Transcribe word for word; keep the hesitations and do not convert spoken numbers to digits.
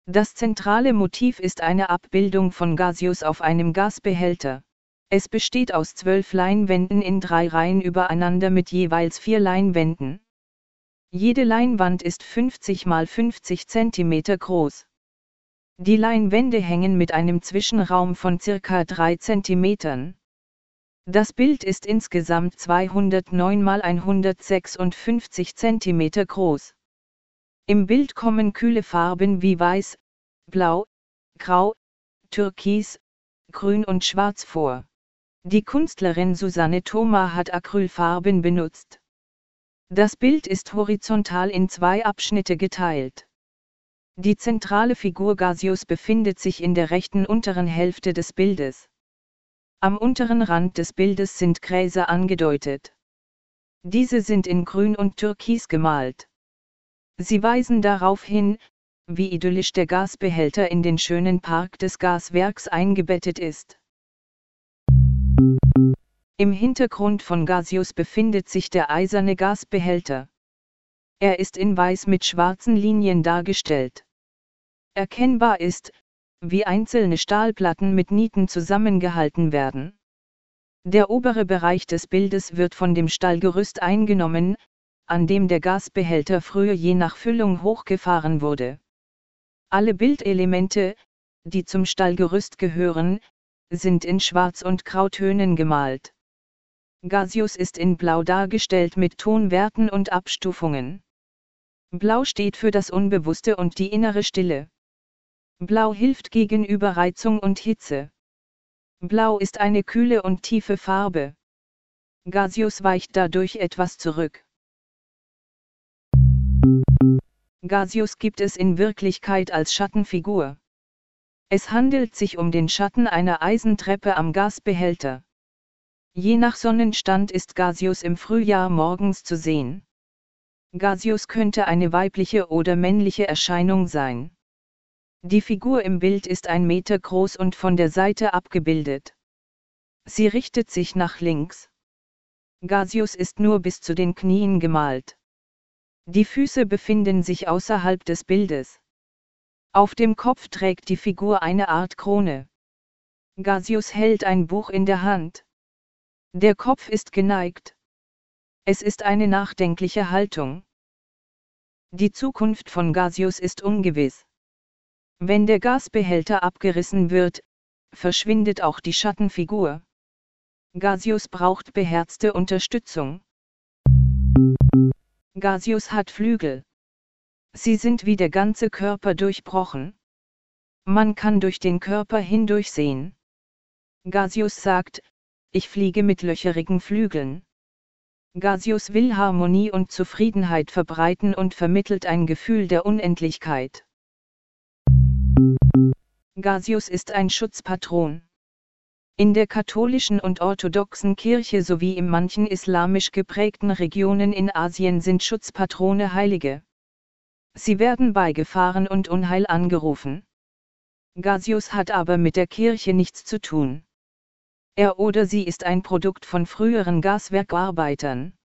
Das zentrale Motiv ist eine Abbildung von Gaseous auf einem Gasbehälter. Es besteht aus zwölf Leinwänden in drei Reihen übereinander mit jeweils vier Leinwänden. Jede Leinwand ist fünfzig mal fünfzig Zentimeter groß. Die Leinwände hängen mit einem Zwischenraum von circa drei Zentimetern. Das Bild ist insgesamt zweihundertneun mal hundertsechsundfünfzig Zentimeter groß. Im Bild kommen kühle Farben wie Weiß, Blau, Grau, Türkis, Grün und Schwarz vor. Die Künstlerin Susanne Thoma hat Acrylfarben benutzt. Das Bild ist horizontal in zwei Abschnitte geteilt. Die zentrale Figur Gaseous befindet sich in der rechten unteren Hälfte des Bildes. Am unteren Rand des Bildes sind Gräser angedeutet. Diese sind in Grün und Türkis gemalt. Sie weisen darauf hin, wie idyllisch der Gasbehälter in den schönen Park des Gaswerks eingebettet ist. Im Hintergrund von Gaseous befindet sich der eiserne Gasbehälter. Er ist in Weiß mit schwarzen Linien dargestellt. Erkennbar ist, wie einzelne Stahlplatten mit Nieten zusammengehalten werden. Der obere Bereich des Bildes wird von dem Stallgerüst eingenommen, an dem der Gasbehälter früher je nach Füllung hochgefahren wurde. Alle Bildelemente, die zum Stallgerüst gehören, sind in Schwarz- und Grautönen gemalt. Gaseous ist in Blau dargestellt mit Tonwerten und Abstufungen. Blau steht für das Unbewusste und die innere Stille. Blau hilft gegen Überreizung und Hitze. Blau ist eine kühle und tiefe Farbe. Gaseous weicht dadurch etwas zurück. Gaseous gibt es in Wirklichkeit als Schattenfigur. Es handelt sich um den Schatten einer Eisentreppe am Gasbehälter. Je nach Sonnenstand ist Gaseous im Frühjahr morgens zu sehen. Gaseous könnte eine weibliche oder männliche Erscheinung sein. Die Figur im Bild ist ein Meter groß und von der Seite abgebildet. Sie richtet sich nach links. Gaseous ist nur bis zu den Knien gemalt. Die Füße befinden sich außerhalb des Bildes. Auf dem Kopf trägt die Figur eine Art Krone. Gaseous hält ein Buch in der Hand. Der Kopf ist geneigt. Es ist eine nachdenkliche Haltung. Die Zukunft von Gaseous ist ungewiss. Wenn der Gasbehälter abgerissen wird, verschwindet auch die Schattenfigur. Gaseous braucht beherzte Unterstützung. Gaseous hat Flügel. Sie sind wie der ganze Körper durchbrochen. Man kann durch den Körper hindurch sehen. Gaseous sagt, ich fliege mit löcherigen Flügeln. Gaseous will Harmonie und Zufriedenheit verbreiten und vermittelt ein Gefühl der Unendlichkeit. Gaseous ist ein Schutzpatron. In der katholischen und orthodoxen Kirche sowie in manchen islamisch geprägten Regionen in Asien sind Schutzpatrone Heilige. Sie werden bei Gefahren und Unheil angerufen. Gaseous hat aber mit der Kirche nichts zu tun. Er oder sie ist ein Produkt von früheren Gaswerkarbeitern.